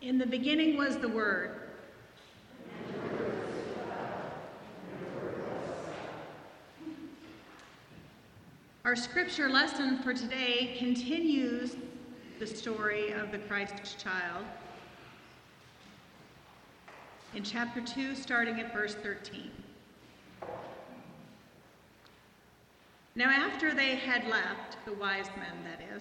In the beginning was the Word. Our scripture lesson for today continues the story of the Christ child in chapter 2, starting at verse 13. Now after they had left, the wise men, that is,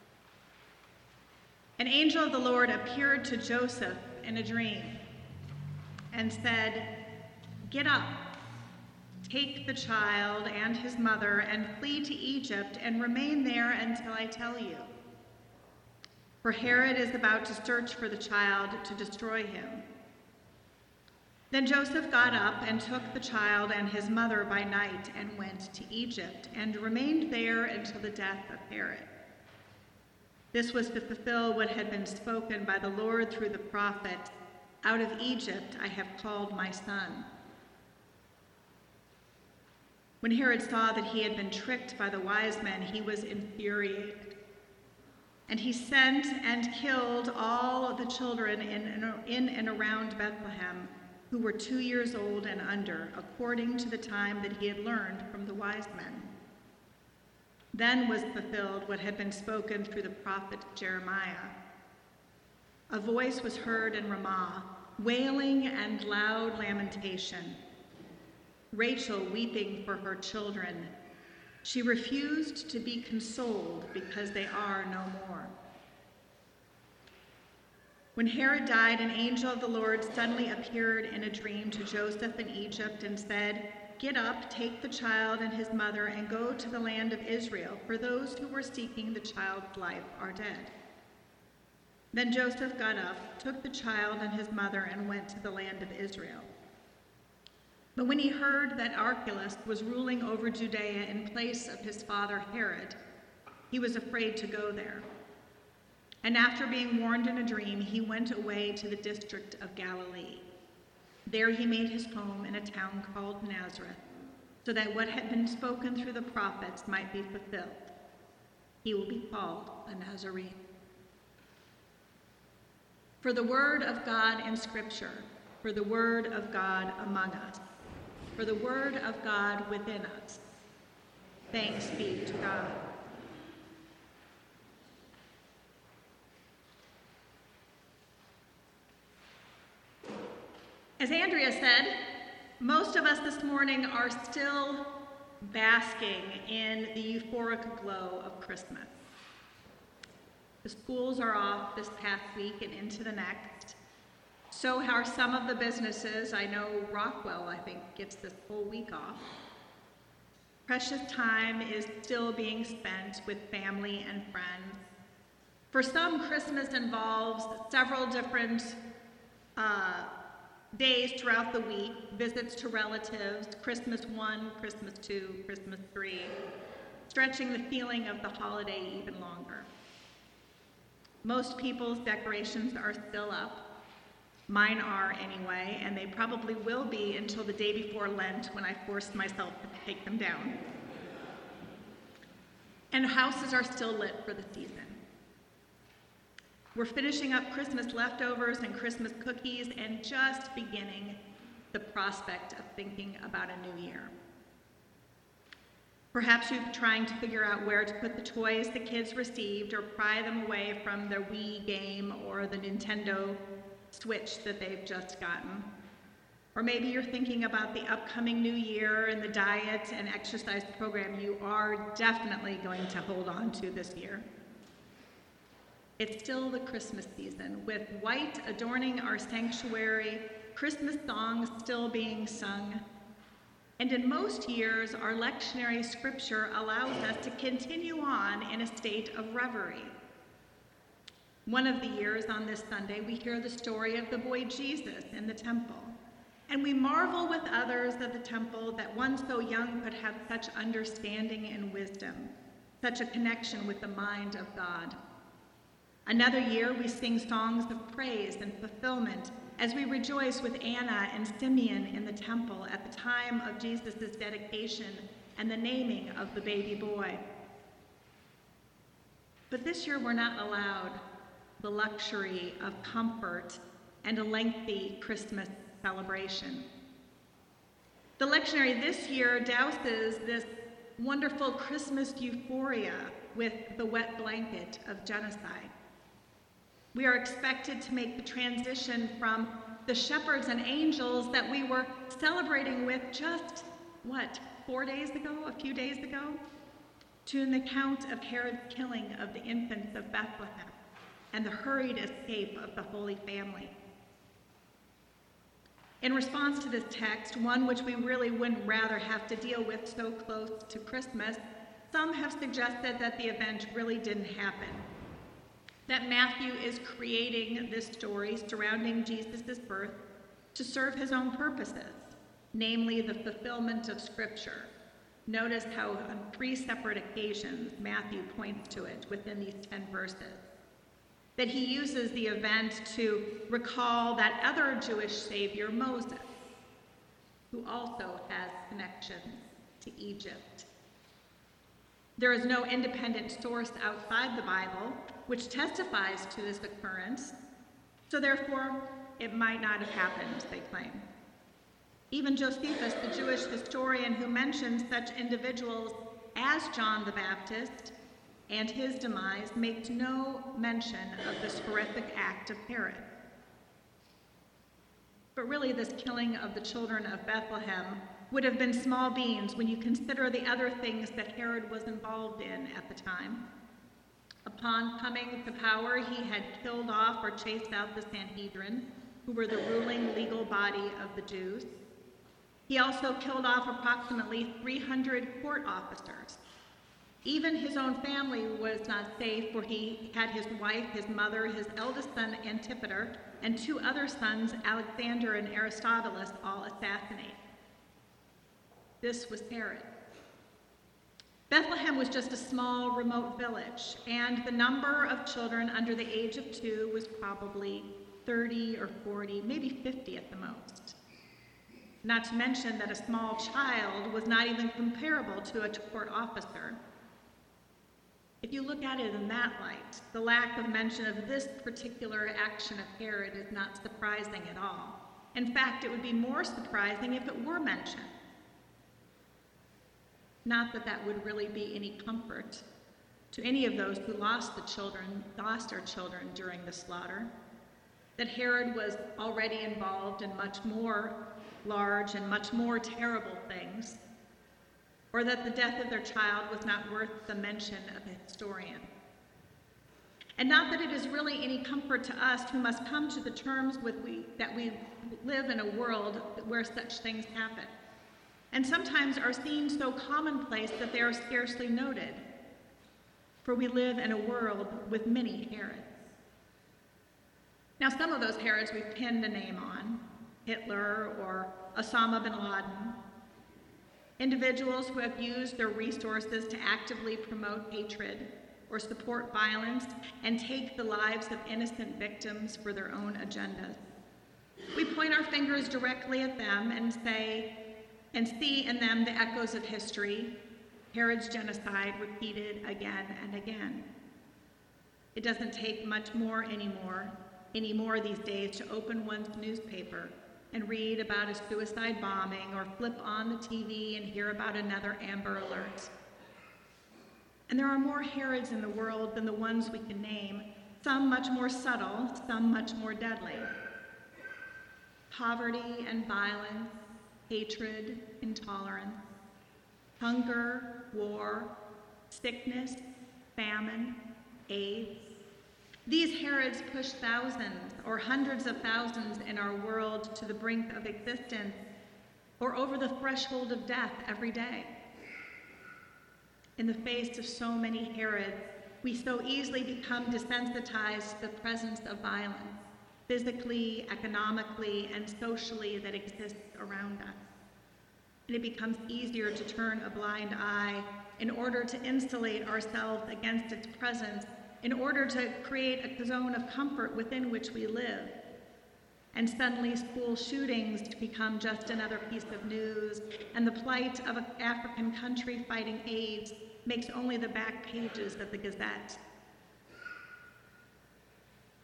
an angel of the Lord appeared to Joseph in a dream and said, "Get up, take the child and his mother and flee to Egypt and remain there until I tell you. For Herod is about to search for the child to destroy him." Then Joseph got up and took the child and his mother by night and went to Egypt and remained there until the death of Herod. This was to fulfill what had been spoken by the Lord through the prophet, "Out of Egypt I have called my son." When Herod saw that he had been tricked by the wise men, he was infuriated. And he sent and killed all the children in and around Bethlehem who were 2 years old and under, according to the time that he had learned from the wise men. Then was fulfilled what had been spoken through the prophet Jeremiah. A voice was heard in Ramah, wailing and loud lamentation, Rachel weeping for her children. She refused to be consoled because they are no more. When Herod died, an angel of the Lord suddenly appeared in a dream to Joseph in Egypt and said, "Get up, take the child and his mother, and go to the land of Israel, for those who were seeking the child's life are dead." Then Joseph got up, took the child and his mother, and went to the land of Israel. But when he heard that Archelaus was ruling over Judea in place of his father Herod, he was afraid to go there. And after being warned in a dream, he went away to the district of Galilee. There he made his home in a town called Nazareth, so that what had been spoken through the prophets might be fulfilled. He will be called a Nazarene. For the word of God in Scripture, for the word of God among us, for the word of God within us. Thanks be to God. As Andrea said, most of us this morning are still basking in the euphoric glow of Christmas. The schools are off this past week and into the next. So are some of the businesses. I know Rockwell, I think, gets this whole week off. Precious time is still being spent with family and friends. For some, Christmas involves several different days throughout the week, visits to relatives, Christmas 1, Christmas 2, Christmas 3, stretching the feeling of the holiday even longer. Most people's decorations are still up. Mine are anyway, and they probably will be until the day before Lent when I force myself to take them down. And houses are still lit for the season. We're finishing up Christmas leftovers and Christmas cookies and just beginning the prospect of thinking about a new year. Perhaps you're trying to figure out where to put the toys the kids received or pry them away from their Wii game or the Nintendo Switch that they've just gotten. Or maybe you're thinking about the upcoming new year and the diet and exercise program you are definitely going to hold on to this year. It's still the Christmas season, with white adorning our sanctuary, Christmas songs still being sung. And in most years, our lectionary scripture allows us to continue on in a state of reverie. One of the years on this Sunday, we hear the story of the boy Jesus in the temple. And we marvel with others at the temple that one so young could have such understanding and wisdom, such a connection with the mind of God. Another year, we sing songs of praise and fulfillment as we rejoice with Anna and Simeon in the temple at the time of Jesus' dedication and the naming of the baby boy. But this year, we're not allowed the luxury of comfort, and a lengthy Christmas celebration. The lectionary this year douses this wonderful Christmas euphoria with the wet blanket of genocide. We are expected to make the transition from the shepherds and angels that we were celebrating with just, 4 days ago, to an account of Herod's killing of the infants of Bethlehem and the hurried escape of the Holy Family. In response to this text, one which we really wouldn't rather have to deal with so close to Christmas, some have suggested that the event really didn't happen, that Matthew is creating this story surrounding Jesus' birth to serve his own purposes, namely the fulfillment of Scripture. Notice how on 3 separate occasions Matthew points to it within these 10 verses. That he uses the event to recall that other Jewish savior, Moses, who also has connections to Egypt. There is no independent source outside the Bible which testifies to this occurrence, so therefore it might not have happened, they claim. Even Josephus, the Jewish historian who mentions such individuals as John the Baptist and his demise, makes no mention of this horrific act of Herod. But really, this killing of the children of Bethlehem would have been small beans when you consider the other things that Herod was involved in at the time. Upon coming to power, he had killed off or chased out the Sanhedrin, who were the ruling legal body of the Jews. He also killed off approximately 300 court officers. Even his own family was not safe, for he had his wife, his mother, his eldest son Antipater, and 2 other sons, Alexander and Aristobulus, all assassinated. This was Herod. Bethlehem was just a small, remote village, and the number of children under the age of 2 was probably 30 or 40, maybe 50 at the most. Not to mention that a small child was not even comparable to a court officer. If you look at it in that light, the lack of mention of this particular action of Herod is not surprising at all. In fact, it would be more surprising if it were mentioned. Not that that would really be any comfort to any of those who lost their children during the slaughter, that Herod was already involved in much more large and much more terrible things, or that the death of their child was not worth the mention of a historian. And not that it is really any comfort to us who must come to the terms that we live in a world where such things happen, and sometimes are seen so commonplace that they are scarcely noted, for we live in a world with many Herods. Now, some of those Herods we've pinned a name on, Hitler or Osama bin Laden, individuals who have used their resources to actively promote hatred or support violence and take the lives of innocent victims for their own agendas. We point our fingers directly at them and see in them the echoes of history, Herod's genocide repeated again and again. It doesn't take much more anymore these days to open one's newspaper and read about a suicide bombing or flip on the TV and hear about another Amber Alert. And there are more Herods in the world than the ones we can name, some much more subtle, some much more deadly. Poverty and violence, hatred, intolerance, hunger, war, sickness, famine, AIDS. These Herods push thousands or hundreds of thousands in our world to the brink of existence or over the threshold of death every day. In the face of so many Herods, we so easily become desensitized to the presence of violence, physically, economically, and socially, that exists around us. And it becomes easier to turn a blind eye in order to insulate ourselves against its presence, in order to create a zone of comfort within which we live. And suddenly school shootings become just another piece of news, and the plight of an African country fighting AIDS makes only the back pages of the Gazette.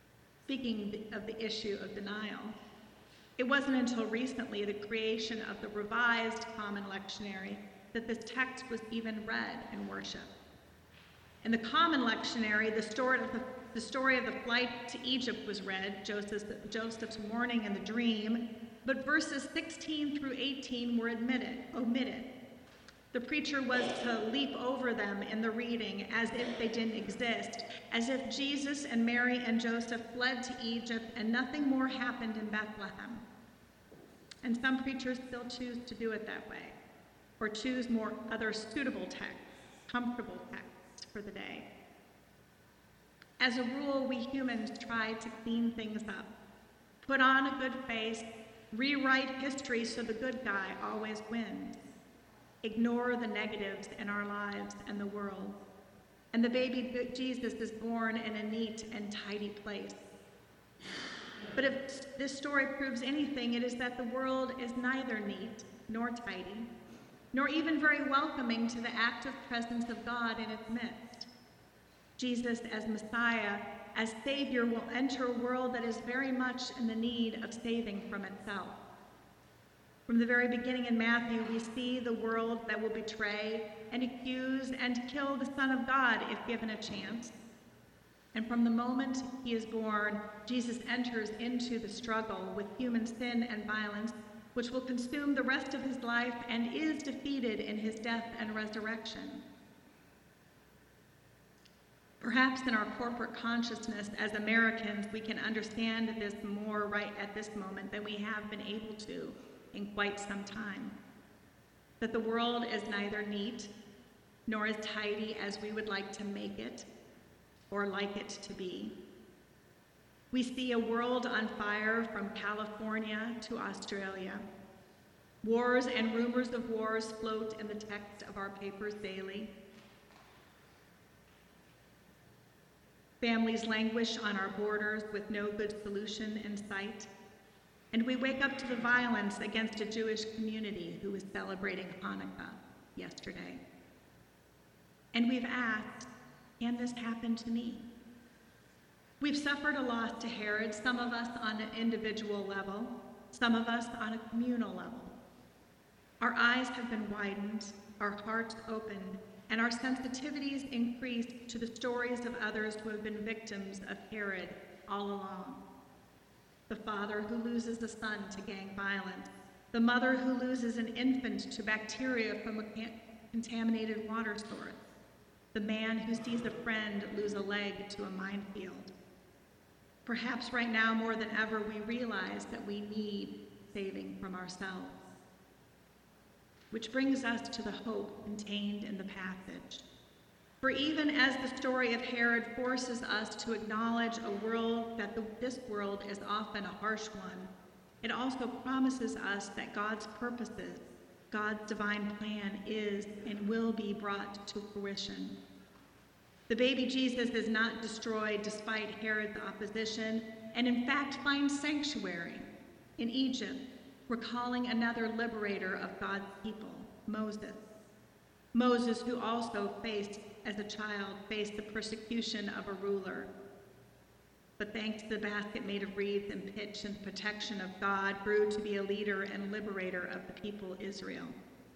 Speaking of the issue of denial, it wasn't until recently, the creation of the Revised Common Lectionary, that this text was even read in worship. In the Common Lectionary, the story of the flight to Egypt was read, Joseph's warning and the dream, but verses 16 through 18 were omitted. The preacher was to leap over them in the reading as if they didn't exist, as if Jesus and Mary and Joseph fled to Egypt and nothing more happened in Bethlehem. And some preachers still choose to do it that way, or choose more other suitable texts, comfortable texts for the day. As a rule, we humans try to clean things up, put on a good face, rewrite history so the good guy always wins, ignore the negatives in our lives and the world. And the baby Jesus is born in a neat and tidy place. But if this story proves anything, it is that the world is neither neat nor tidy, nor even very welcoming to the active presence of God in its midst. Jesus, as Messiah, as Savior, will enter a world that is very much in the need of saving from itself. From the very beginning in Matthew, we see the world that will betray and accuse and kill the Son of God if given a chance. And from the moment he is born, Jesus enters into the struggle with human sin and violence, which will consume the rest of his life and is defeated in his death and resurrection. Perhaps in our corporate consciousness as Americans, we can understand this more right at this moment than we have been able to in quite some time. That the world is neither neat nor as tidy as we would like to make it or like it to be. We see a world on fire from California to Australia. Wars and rumors of wars float in the text of our papers daily. Families languish on our borders with no good solution in sight. And we wake up to the violence against a Jewish community who was celebrating Hanukkah yesterday. And we've asked, can this happen to me? We've suffered a loss to Herod, some of us on an individual level, some of us on a communal level. Our eyes have been widened, our hearts opened, and our sensitivities increased to the stories of others who have been victims of Herod all along. The father who loses a son to gang violence, the mother who loses an infant to bacteria from a contaminated water source, the man who sees a friend lose a leg to a minefield. Perhaps right now more than ever we realize that we need saving from ourselves. Which brings us to the hope contained in the passage. For even as the story of Herod forces us to acknowledge a world this world is often a harsh one, it also promises us that God's purposes, God's divine plan is and will be brought to fruition. The baby Jesus is not destroyed despite Herod's opposition, and in fact finds sanctuary in Egypt, recalling another liberator of God's people, Moses. Moses, who also as a child, faced the persecution of a ruler. But thanks to the basket made of reeds and pitch and protection of God, grew to be a leader and liberator of the people Israel.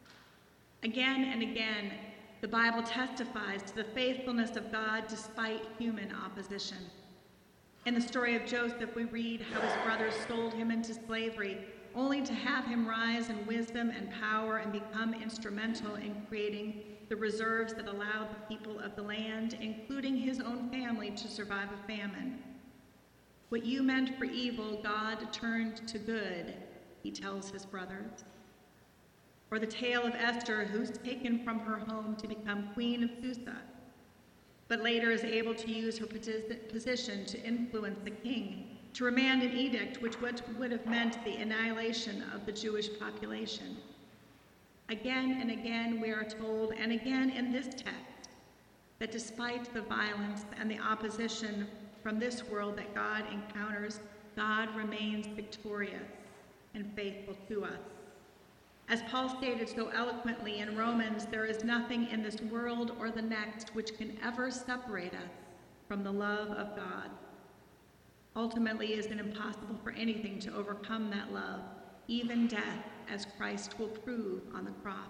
Again and again, the Bible testifies to the faithfulness of God despite human opposition. In the story of Joseph, we read how his brothers sold him into slavery, only to have him rise in wisdom and power and become instrumental in creating the reserves that allowed the people of the land, including his own family, to survive a famine. What you meant for evil, God turned to good, he tells his brothers. Or the tale of Esther, who's taken from her home to become queen of Susa, but later is able to use her position to influence the king, to remand an edict which would have meant the annihilation of the Jewish population. Again and again we are told, and again in this text, that despite the violence and the opposition from this world that God encounters, God remains victorious and faithful to us. As Paul stated so eloquently in Romans, there is nothing in this world or the next which can ever separate us from the love of God. Ultimately, it is impossible for anything to overcome that love, even death, as Christ will prove on the cross.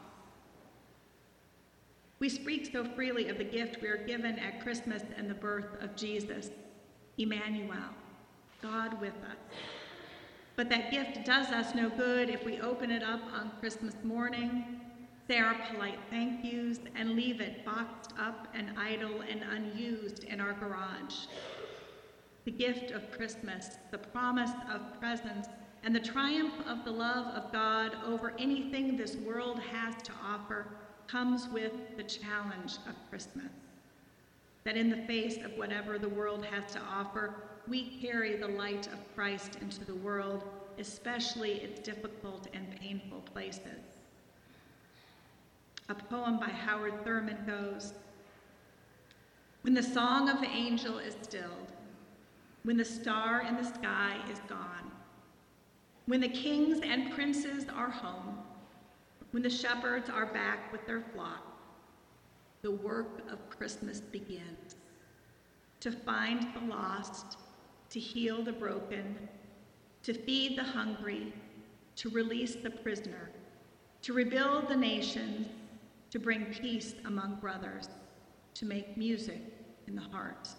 We speak so freely of the gift we are given at Christmas and the birth of Jesus, Emmanuel, God with us. But that gift does us no good if we open it up on Christmas morning, say our polite thank yous, and leave it boxed up and idle and unused in our garage. The gift of Christmas, the promise of presents, and the triumph of the love of God over anything this world has to offer comes with the challenge of Christmas. That in the face of whatever the world has to offer, we carry the light of Christ into the world, especially its difficult and painful places. A poem by Howard Thurman goes, "When the song of the angel is stilled, when the star in the sky is gone, when the kings and princes are home, when the shepherds are back with their flock, the work of Christmas begins. To find the lost, to heal the broken, to feed the hungry, to release the prisoner, to rebuild the nations, to bring peace among brothers, to make music in the hearts."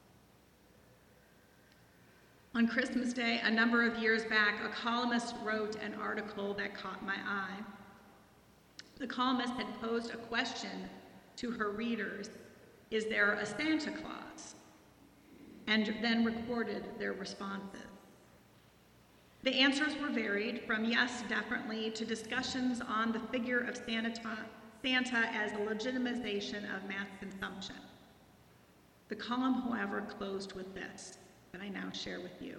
On Christmas Day, a number of years back, a columnist wrote an article that caught my eye. The columnist had posed a question to her readers: is there a Santa Claus? And then recorded their responses. The answers were varied, from yes, definitely, to discussions on the figure of Santa as a legitimization of mass consumption. The column, however, closed with this, that I now share with you.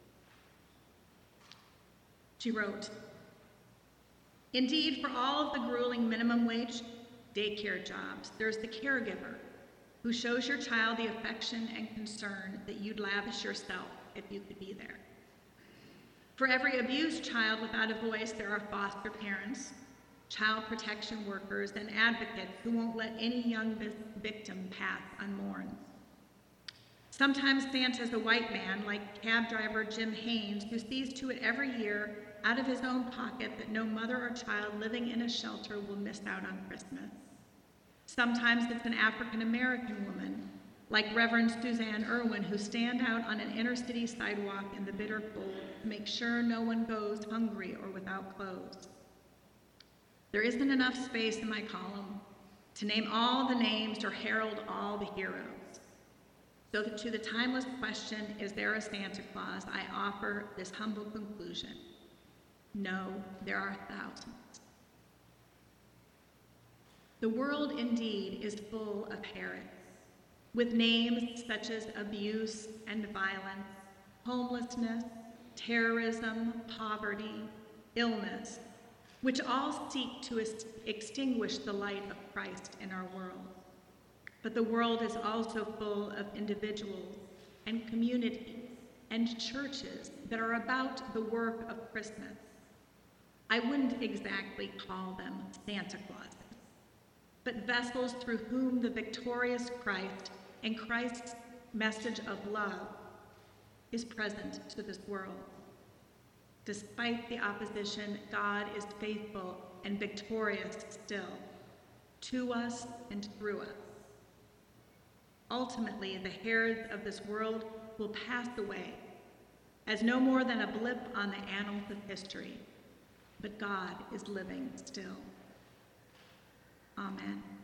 She wrote, "Indeed, for all of the grueling minimum wage daycare jobs, there's the caregiver who shows your child the affection and concern that you'd lavish yourself if you could be there. For every abused child without a voice, there are foster parents, child protection workers, and advocates who won't let any young victim pass unmourned. Sometimes Santa's a white man, like cab driver Jim Haynes, who sees to it every year out of his own pocket that no mother or child living in a shelter will miss out on Christmas. Sometimes it's an African-American woman, like Reverend Suzanne Irwin, who stand out on an inner-city sidewalk in the bitter cold to make sure no one goes hungry or without clothes. There isn't enough space in my column to name all the names or herald all the heroes. So to the timeless question, is there a Santa Claus, I offer this humble conclusion: no, there are thousands. The world indeed is full of Herods, with names such as abuse and violence, homelessness, terrorism, poverty, illness, which all seek to extinguish the light of Christ in our world. But the world is also full of individuals and communities and churches that are about the work of Christmas. I wouldn't exactly call them Santa Clauses, but vessels through whom the victorious Christ and Christ's message of love is present to this world. Despite the opposition, God is faithful and victorious still, to us and through us. Ultimately, the Herods of this world will pass away as no more than a blip on the annals of history, but God is living still. Amen.